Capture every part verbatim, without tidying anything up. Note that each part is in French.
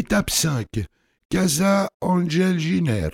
Étape cinq. Casa Angel Giner.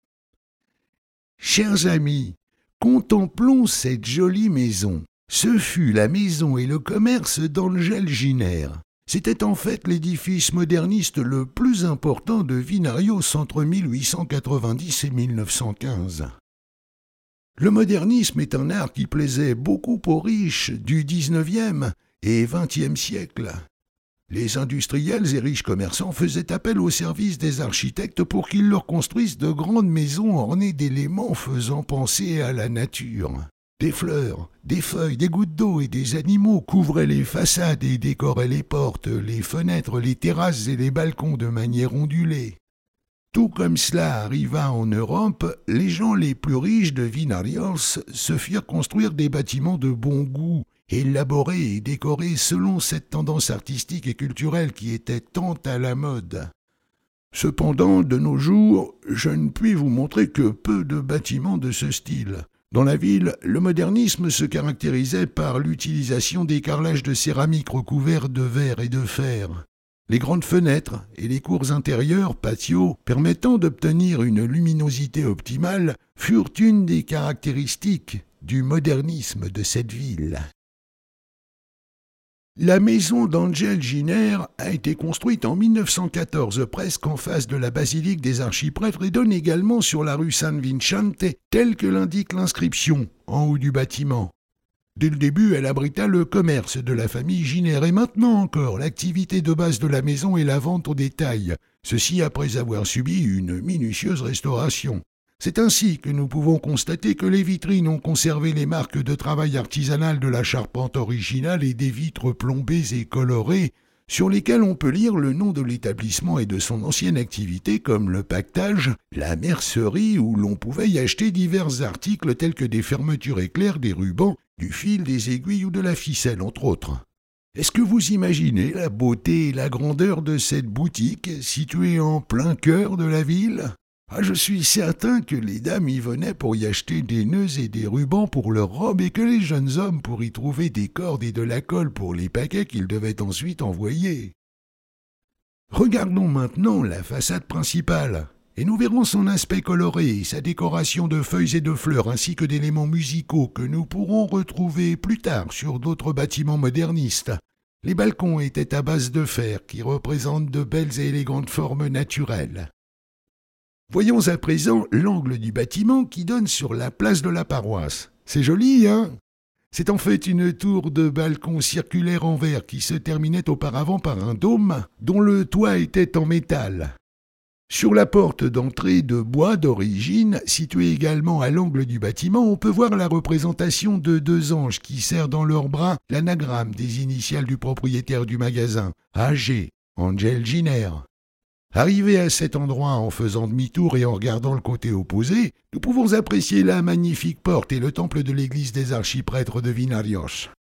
Chers amis, contemplons cette jolie maison. Ce fut la maison et le commerce d'Angel Giner. C'était en fait l'édifice moderniste le plus important de Vinarios entre mille huit cent quatre-vingt-dix et mille neuf cent quinze. Le modernisme est un art qui plaisait beaucoup aux riches du dix-neuvième et vingtième siècle. Les industriels et riches commerçants faisaient appel au service des architectes pour qu'ils leur construisent de grandes maisons ornées d'éléments faisant penser à la nature. Des fleurs, des feuilles, des gouttes d'eau et des animaux couvraient les façades et décoraient les portes, les fenêtres, les terrasses et les balcons de manière ondulée. Tout comme cela arriva en Europe, les gens les plus riches de Vinarios se firent construire des bâtiments de bon goût, élaborés et décorés selon cette tendance artistique et culturelle qui était tant à la mode. Cependant, de nos jours, je ne puis vous montrer que peu de bâtiments de ce style. Dans la ville, le modernisme se caractérisait par l'utilisation des carrelages de céramique recouverts de verre et de fer. Les grandes fenêtres et les cours intérieures, patios, permettant d'obtenir une luminosité optimale, furent une des caractéristiques du modernisme de cette ville. La maison d'Angel Giner a été construite en mille neuf cent quatorze, presque en face de la basilique des archiprêtres, et donne également sur la rue San Vicente, telle que l'indique l'inscription en haut du bâtiment. Dès le début, elle abrita le commerce de la famille Giner, et maintenant encore, l'activité de base de la maison est la vente au détail, ceci après avoir subi une minutieuse restauration. C'est ainsi que nous pouvons constater que les vitrines ont conservé les marques de travail artisanal de la charpente originale et des vitres plombées et colorées, sur lesquelles on peut lire le nom de l'établissement et de son ancienne activité comme le paquetage, la mercerie où l'on pouvait y acheter divers articles tels que des fermetures éclairs, des rubans, du fil, des aiguilles ou de la ficelle, entre autres. Est-ce que vous imaginez la beauté et la grandeur de cette boutique située en plein cœur de la ville ? Ah, je suis certain que les dames y venaient pour y acheter des nœuds et des rubans pour leurs robes et que les jeunes hommes pour y trouver des cordes et de la colle pour les paquets qu'ils devaient ensuite envoyer. Regardons maintenant la façade principale et nous verrons son aspect coloré, sa décoration de feuilles et de fleurs ainsi que d'éléments musicaux que nous pourrons retrouver plus tard sur d'autres bâtiments modernistes. Les balcons étaient à base de fer qui représentent de belles et élégantes formes naturelles. Voyons à présent l'angle du bâtiment qui donne sur la place de la paroisse. C'est joli, hein ? C'est en fait une tour de balcon circulaire en verre qui se terminait auparavant par un dôme dont le toit était en métal. Sur la porte d'entrée de bois d'origine, située également à l'angle du bâtiment, on peut voir la représentation de deux anges qui serrent dans leurs bras l'anagramme des initiales du propriétaire du magasin, A G, Angel Giner. Arrivé à cet endroit en faisant demi-tour et en regardant le côté opposé, nous pouvons apprécier la magnifique porte et le temple de l'église des archiprêtres de Vinarios.